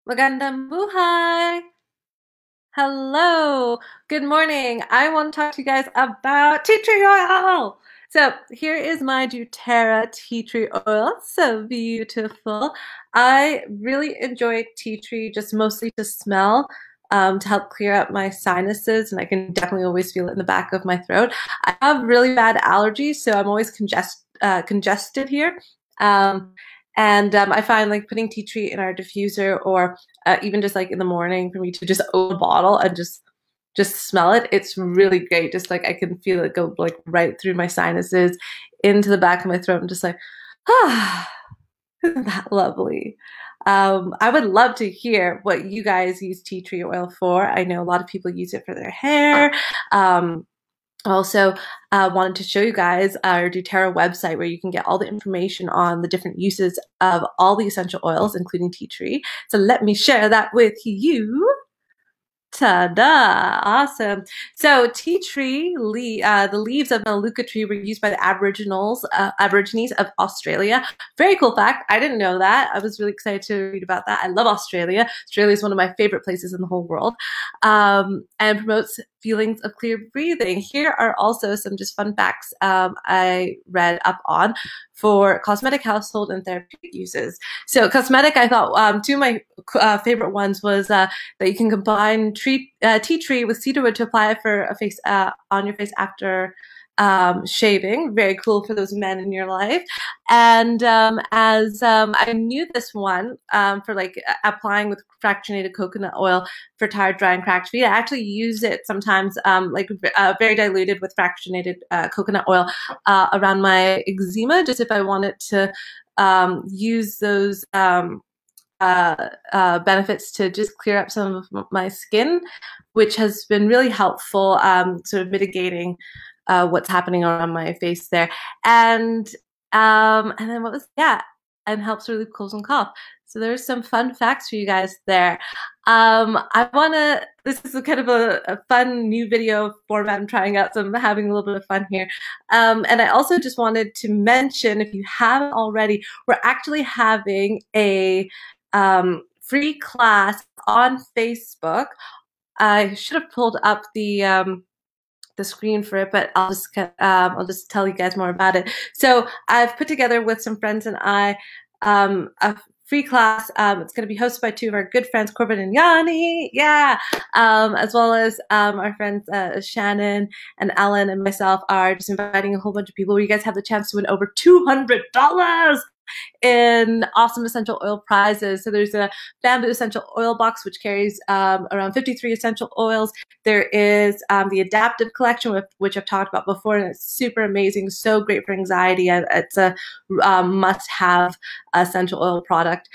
Magandang buhay! Hello, good morning. I want to talk to you guys about tea tree oil. So here is my doTERRA tea tree oil. So beautiful. I really enjoy tea tree just mostly to smell, to help clear up my sinuses, and I can definitely always feel it in the back of my throat. I have really bad allergies, so I'm always congested here. Um, and I find like putting tea tree in our diffuser or even just like in the morning for me to just open a bottle and just smell it. It's really great. Just like I can feel it go like right through my sinuses into the back of my throat. I'm just like, ah, isn't that lovely? I would love to hear what you guys use tea tree oil for. I know a lot of people use it for their hair. Also, wanted to show you guys our doTERRA website where you can get all the information on the different uses of all the essential oils, including tea tree. So let me share that with you. Ta-da! Awesome. So tea tree, the leaves of Melaleuca tree were used by the Aborigines of Australia. Very cool fact. I didn't know that. I was really excited to read about that. I love Australia. Australia is one of my favorite places in the whole world, and promotes feelings of clear breathing. Here are also some just fun facts I read up on for cosmetic, household, and therapeutic uses. So cosmetic, I thought two of my favorite ones was that you can combine tea tree with cedarwood to apply it for a face on your face after shaving. Very cool for those men in your life. And as I knew this one for like applying with fractionated coconut oil for tired, dry, and cracked feet. I actually use it sometimes like very diluted with fractionated coconut oil around my eczema, just if I wanted to use those benefits to just clear up some of my skin, which has been really helpful, sort of mitigating what's happening around my face there. And then what was, yeah, and helps relieve colds and cough. So there's some fun facts for you guys there. This is a kind of a fun new video format I'm trying out, so I'm having a little bit of fun here. And I also just wanted to mention, if you haven't already, we're actually having a free class on Facebook. I should have pulled up the screen for it, but I'll just tell you guys more about it. So I've put together with some friends and I a free class. It's going to be hosted by two of our good friends, Corbin and Yanni, yeah, as well as our friends Shannon and Ellen and myself are just inviting a whole bunch of people where you guys have the chance to win over $200 in awesome essential oil prizes. So there's a bamboo essential oil box which carries around 53 essential oils. There is the adaptive collection, which I've talked about before, and it's super amazing, so great for anxiety. It's a must-have essential oil product.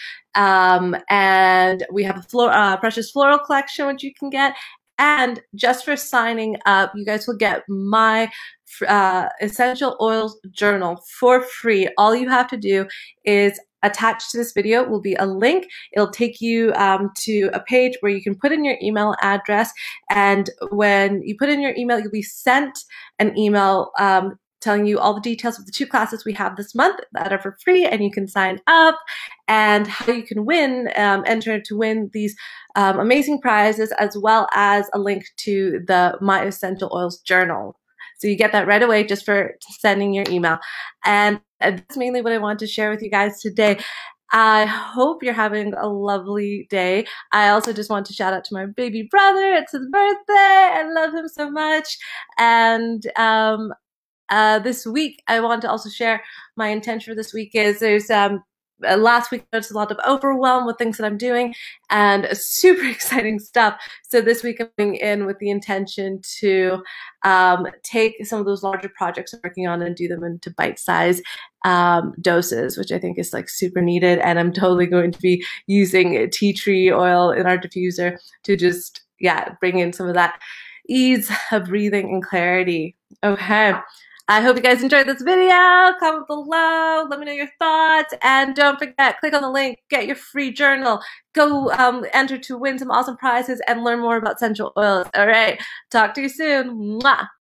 And we have a precious floral collection which you can get. And just for signing up, you guys will get my essential oils journal for free. All you have to do is attached to this video will be a link. It'll take you to a page where you can put in your email address. And when you put in your email, you'll be sent an email telling you all the details of the two classes we have this month that are for free, and you can sign up and how you can win, enter to win these amazing prizes, as well as a link to the My Essential Oils journal. So you get that right away just for sending your email. And that's mainly what I want to share with you guys today. I hope you're having a lovely day. I also just want to shout out to my baby brother. It's his birthday. I love him so much. And this week, I want to also share my intention for this week is there's last week there's a lot of overwhelm with things that I'm doing and super exciting stuff. So this week I'm going in with the intention to take some of those larger projects I'm working on and do them into bite-sized doses, which I think is like super needed. And I'm totally going to be using tea tree oil in our diffuser to just, yeah, bring in some of that ease of breathing and clarity. Okay. I hope you guys enjoyed this video. Comment below, let me know your thoughts, and don't forget, click on the link, get your free journal, go enter to win some awesome prizes and learn more about essential oils. All right, talk to you soon. Mwah.